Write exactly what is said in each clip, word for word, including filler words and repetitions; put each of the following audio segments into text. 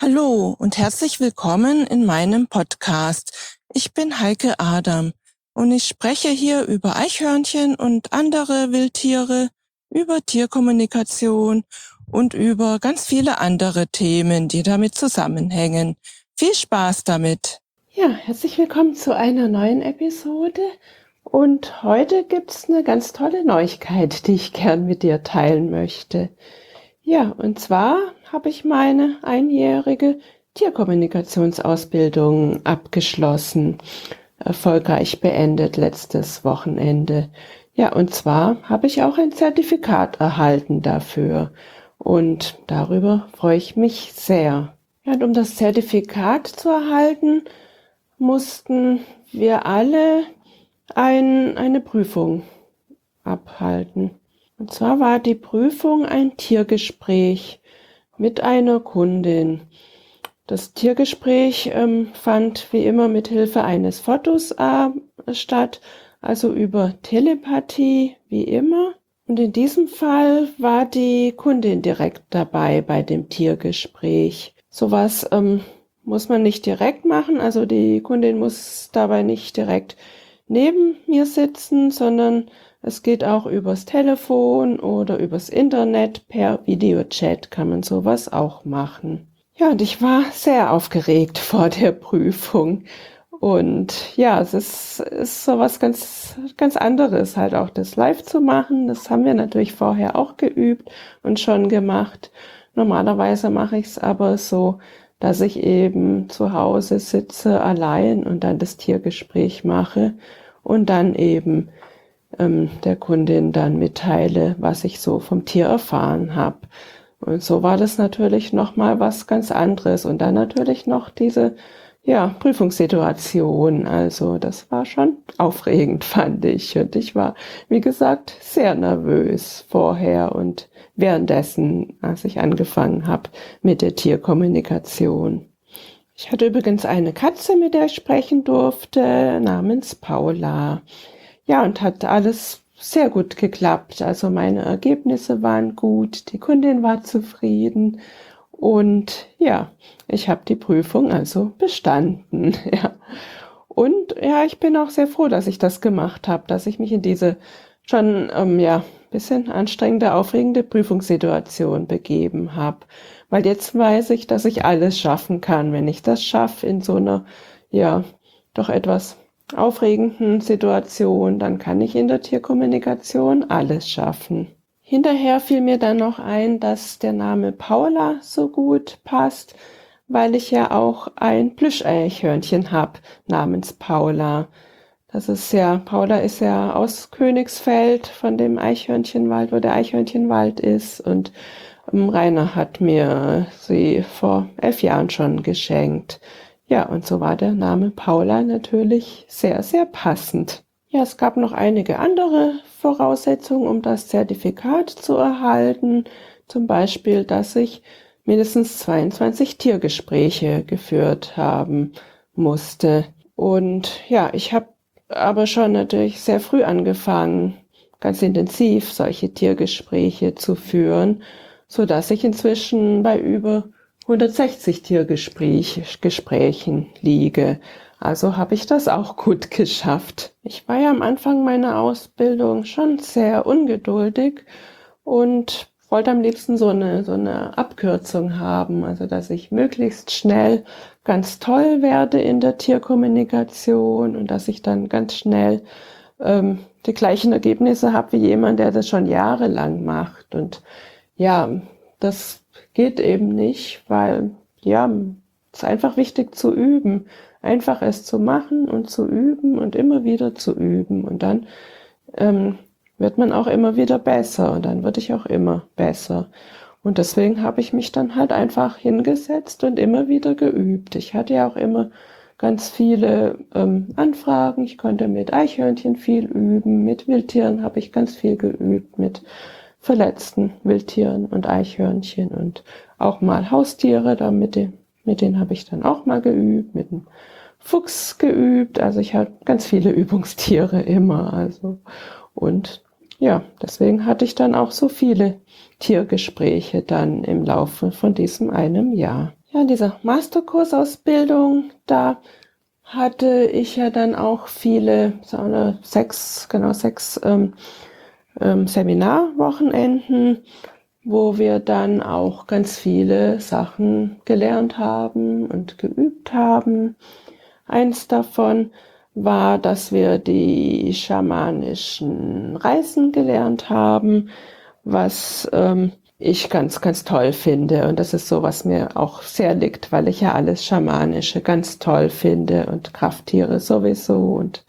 Hallo und herzlich willkommen in meinem Podcast. Ich bin Heike Adam und ich spreche hier über Eichhörnchen und andere Wildtiere, über Tierkommunikation und über ganz viele andere Themen, die damit zusammenhängen. Viel Spaß damit! Ja, herzlich willkommen zu einer neuen Episode. Und heute gibt's eine ganz tolle Neuigkeit, die ich gern mit dir teilen möchte. Ja, und zwar habe ich meine einjährige Tierkommunikationsausbildung abgeschlossen, erfolgreich beendet letztes Wochenende. Ja, und zwar habe ich auch ein Zertifikat erhalten dafür. Und darüber freue ich mich sehr. Ja, und um das Zertifikat zu erhalten, mussten wir alle ein, eine Prüfung abhalten. Und zwar war die Prüfung ein Tiergespräch mit einer Kundin. Das Tiergespräch ähm, fand wie immer mit Hilfe eines Fotos äh, statt, also über Telepathie wie immer. Und in diesem Fall war die Kundin direkt dabei bei dem Tiergespräch. Sowas ähm, muss man nicht direkt machen, also die Kundin muss dabei nicht direkt neben mir sitzen, sondern es geht auch übers Telefon oder übers Internet, per Videochat kann man sowas auch machen. Ja, und ich war sehr aufgeregt vor der Prüfung. Und ja, es ist, ist so was ganz, ganz anderes, halt auch das live zu machen. Das haben wir natürlich vorher auch geübt und schon gemacht. Normalerweise mache ich es aber so, dass ich eben zu Hause sitze allein und dann das Tiergespräch mache und dann eben ähm, der Kundin dann mitteile, was ich so vom Tier erfahren habe. Und so war das natürlich noch mal was ganz anderes. Und dann natürlich noch diese ja, Prüfungssituation. Also das war schon aufregend, fand ich. Und ich war, wie gesagt, sehr nervös vorher und währenddessen, als ich angefangen habe mit der Tierkommunikation. Ich hatte übrigens eine Katze, mit der ich sprechen durfte, namens Paula. Ja, und hat alles sehr gut geklappt. Also meine Ergebnisse waren gut, die Kundin war zufrieden und ja, ich habe die Prüfung also bestanden. Ja. Und ja, ich bin auch sehr froh, dass ich das gemacht habe, dass ich mich in diese schon ähm, ja bisschen anstrengende, aufregende Prüfungssituation begeben habe. Weil jetzt weiß ich, dass ich alles schaffen kann, wenn ich das schaffe in so einer ja doch etwas aufregenden Situation, dann kann ich in der Tierkommunikation alles schaffen. Hinterher fiel mir dann noch ein, dass der Name Paula so gut passt, weil ich ja auch ein Plüscheichhörnchen habe namens Paula. Das ist ja, Paula ist ja aus Königsfeld von dem Eichhörnchenwald, wo der Eichhörnchenwald ist, und ähm, Rainer hat mir sie vor elf Jahren schon geschenkt. Ja, und so war der Name Paula natürlich sehr, sehr passend. Ja, es gab noch einige andere Voraussetzungen, um das Zertifikat zu erhalten. Zum Beispiel, dass ich mindestens zweiundzwanzig Tiergespräche geführt haben musste. Und ja, ich habe aber schon natürlich sehr früh angefangen, ganz intensiv solche Tiergespräche zu führen, so dass ich inzwischen bei über hundertsechzig Tiergesprächen liege. Also habe ich das auch gut geschafft. Ich war ja am Anfang meiner Ausbildung schon sehr ungeduldig und wollte am liebsten so eine, so eine Abkürzung haben, also dass ich möglichst schnell ganz toll werde in der Tierkommunikation und dass ich dann ganz schnell ähm, die gleichen Ergebnisse habe wie jemand, der das schon jahrelang macht. Und ja, das geht eben nicht, weil ja, es ist einfach wichtig zu üben, einfach es zu machen und zu üben und immer wieder zu üben, und dann ähm, wird man auch immer wieder besser und dann würde ich auch immer besser. Und deswegen habe ich mich dann halt einfach hingesetzt und immer wieder geübt. Ich hatte ja auch immer ganz viele ähm, Anfragen. Ich konnte mit Eichhörnchen viel üben, mit Wildtieren habe ich ganz viel geübt, mit verletzten Wildtieren und Eichhörnchen und auch mal Haustiere, da mit, den, mit denen habe ich dann auch mal geübt, mit dem Fuchs geübt. Also ich habe ganz viele Übungstiere immer. Also und ja, deswegen hatte ich dann auch so viele Tiergespräche dann im Laufe von diesem einem Jahr. Ja, in dieser Masterkursausbildung, da hatte ich ja dann auch viele, so eine, sechs, genau sechs ähm, ähm, Seminarwochenenden, wo wir dann auch ganz viele Sachen gelernt haben und geübt haben. Eins davon war, dass wir die schamanischen Reisen gelernt haben, was ähm, ich ganz, ganz toll finde. Und das ist so, was mir auch sehr liegt, weil ich ja alles Schamanische ganz toll finde und Krafttiere sowieso. Und,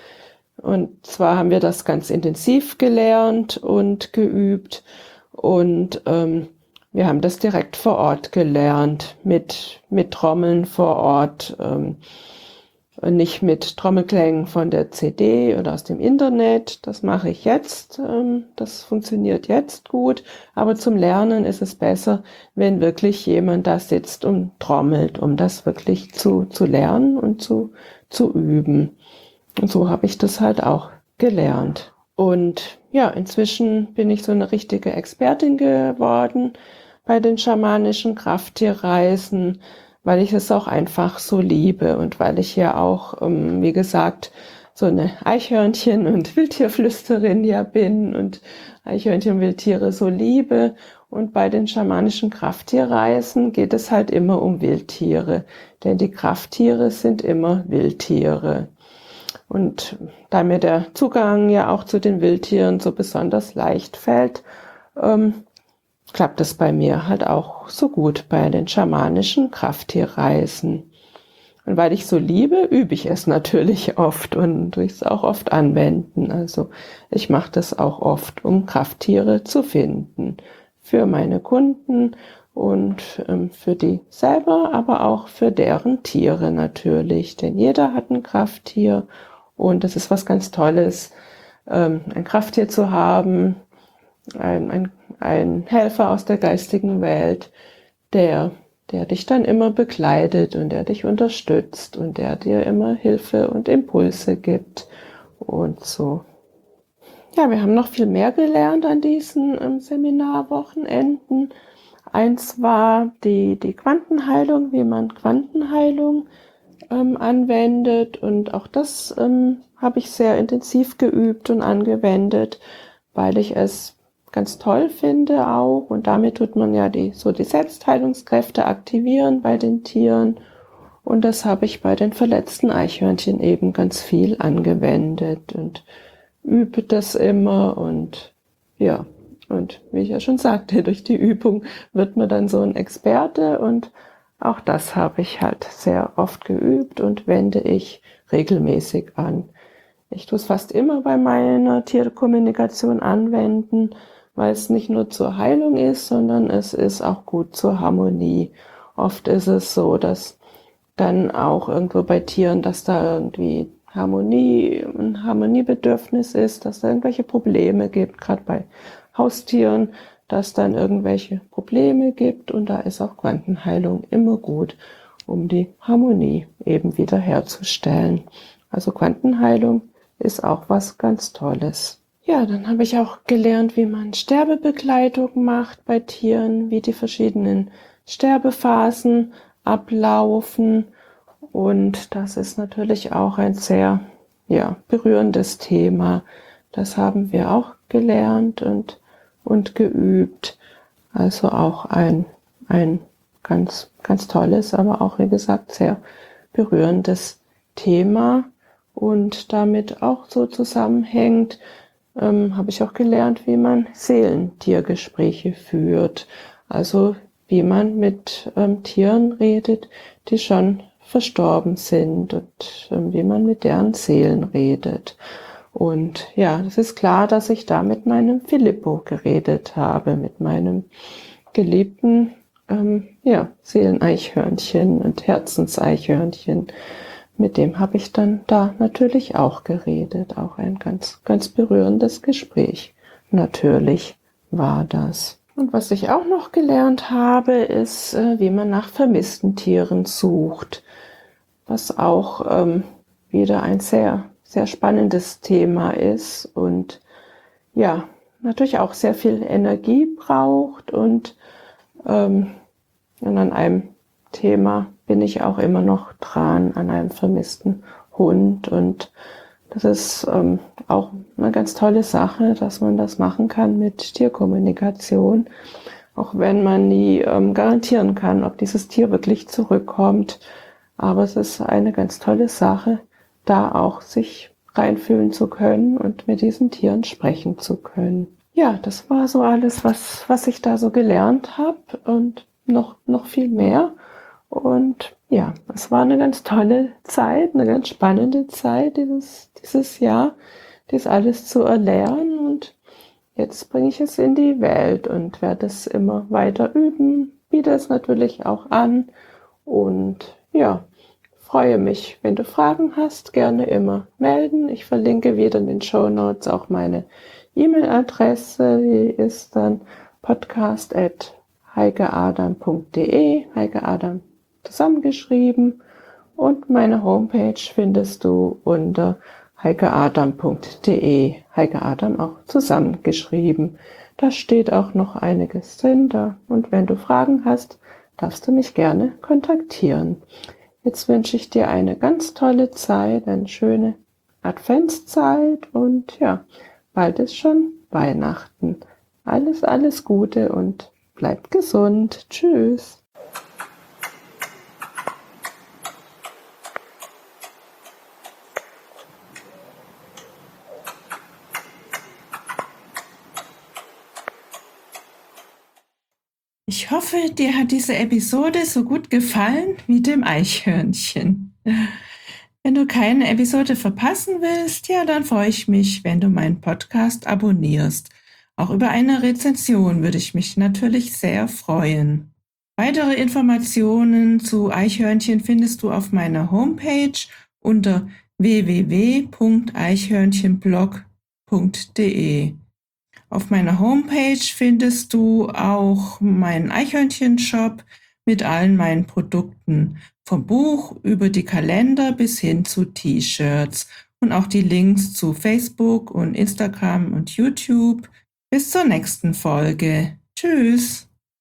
und zwar haben wir das ganz intensiv gelernt und geübt. Und ähm, wir haben das direkt vor Ort gelernt, mit, mit Trommeln vor Ort. Ähm, nicht mit Trommelklängen von der C D oder aus dem Internet. Das mache ich jetzt. Das funktioniert jetzt gut. Aber zum Lernen ist es besser, wenn wirklich jemand da sitzt und trommelt, um das wirklich zu, zu lernen und zu, zu üben. Und so habe ich das halt auch gelernt. Und ja, inzwischen bin ich so eine richtige Expertin geworden bei den schamanischen Krafttierreisen, weil ich es auch einfach so liebe und weil ich ja auch, ähm, wie gesagt, so eine Eichhörnchen- und Wildtierflüsterin ja bin und Eichhörnchen und Wildtiere so liebe. Und bei den schamanischen Krafttierreisen geht es halt immer um Wildtiere, denn die Krafttiere sind immer Wildtiere. Und da mir der Zugang ja auch zu den Wildtieren so besonders leicht fällt, ähm, klappt es bei mir halt auch so gut bei den schamanischen Krafttierreisen. Und weil ich so liebe, übe ich es natürlich oft und tue es auch oft anwenden. Also ich mache das auch oft, um Krafttiere zu finden. Für meine Kunden und ähm, für die selber, aber auch für deren Tiere natürlich. Denn jeder hat ein Krafttier und es ist was ganz Tolles, ähm, ein Krafttier zu haben, ein, ein, ein Helfer aus der geistigen Welt, der, der dich dann immer begleitet und der dich unterstützt und der dir immer Hilfe und Impulse gibt und so. Ja, wir haben noch viel mehr gelernt an diesen ähm, Seminarwochenenden. Eins war die, die Quantenheilung, wie man Quantenheilung ähm, anwendet. Und auch das ähm, habe ich sehr intensiv geübt und angewendet, weil ich es ganz toll finde auch. Und damit tut man ja die, so die Selbstheilungskräfte aktivieren bei den Tieren. Und das habe ich bei den verletzten Eichhörnchen eben ganz viel angewendet und übe das immer. Und ja, und wie ich ja schon sagte, durch die Übung wird man dann so ein Experte und auch das habe ich halt sehr oft geübt und wende ich regelmäßig an. Ich tue es fast immer bei meiner Tierkommunikation anwenden, weil es nicht nur zur Heilung ist, sondern es ist auch gut zur Harmonie. Oft ist es so, dass dann auch irgendwo bei Tieren, dass da irgendwie Harmonie, ein Harmoniebedürfnis ist, dass da irgendwelche Probleme gibt, gerade bei Haustieren, dass dann irgendwelche Probleme gibt und da ist auch Quantenheilung immer gut, um die Harmonie eben wieder herzustellen. Also Quantenheilung ist auch was ganz Tolles. Ja, dann habe ich auch gelernt, wie man Sterbebegleitung macht bei Tieren, wie die verschiedenen Sterbephasen ablaufen. Und das ist natürlich auch ein sehr, ja, berührendes Thema. Das haben wir auch gelernt und, und geübt. Also auch ein, ein ganz, ganz tolles, aber auch, wie gesagt, sehr berührendes Thema. Und damit auch so zusammenhängt, ähm, habe ich auch gelernt, wie man Seelentiergespräche führt. Also wie man mit ähm, Tieren redet, die schon verstorben sind und ähm, wie man mit deren Seelen redet. Und ja, es ist klar, dass ich da mit meinem Filippo geredet habe, mit meinem geliebten ähm, ja, Seeleneichhörnchen und Herzenseichhörnchen. Mit dem habe ich dann da natürlich auch geredet. Auch ein ganz, ganz berührendes Gespräch. Natürlich war das. Und was ich auch noch gelernt habe, ist, äh, wie man nach vermissten Tieren sucht. Was auch ähm, wieder ein sehr, sehr spannendes Thema ist und ja, natürlich auch sehr viel Energie braucht und, ähm, und an einem Thema bin ich auch immer noch dran an einem vermissten Hund, und das ist ähm, auch eine ganz tolle Sache, dass man das machen kann mit Tierkommunikation, auch wenn man nie ähm, garantieren kann, ob dieses Tier wirklich zurückkommt. Aber es ist eine ganz tolle Sache, da auch sich reinfühlen zu können und mit diesen Tieren sprechen zu können. Ja, das war so alles, was, was ich da so gelernt habe, und noch, noch viel mehr. Und ja, es war eine ganz tolle Zeit, eine ganz spannende Zeit dieses, dieses Jahr, das alles zu erlernen. Und jetzt bringe ich es in die Welt und werde es immer weiter üben, biete es natürlich auch an. Und ja, freue mich, wenn du Fragen hast, gerne immer melden. Ich verlinke wieder in den Shownotes auch meine E-Mail-Adresse, die ist dann podcast at heikeadam punkt de, Heike Adam zusammengeschrieben, und meine Homepage findest du unter heikeadam punkt de, Heike Adam auch zusammengeschrieben. Da steht auch noch einiges drin da, und wenn du Fragen hast, darfst du mich gerne kontaktieren. Jetzt wünsche ich dir eine ganz tolle Zeit, eine schöne Adventszeit, und ja, bald ist schon Weihnachten. Alles, alles Gute und bleib gesund. Tschüss. Ich hoffe, dir hat diese Episode so gut gefallen wie dem Eichhörnchen. Wenn du keine Episode verpassen willst, ja, dann freue ich mich, wenn du meinen Podcast abonnierst. Auch über eine Rezension würde ich mich natürlich sehr freuen. Weitere Informationen zu Eichhörnchen findest du auf meiner Homepage unter w w w punkt eichhörnchenblog punkt de. Auf meiner Homepage findest du auch meinen Eichhörnchen-Shop mit allen meinen Produkten, vom Buch über die Kalender bis hin zu T-Shirts, und auch die Links zu Facebook und Instagram und YouTube. Bis zur nächsten Folge. Tschüss!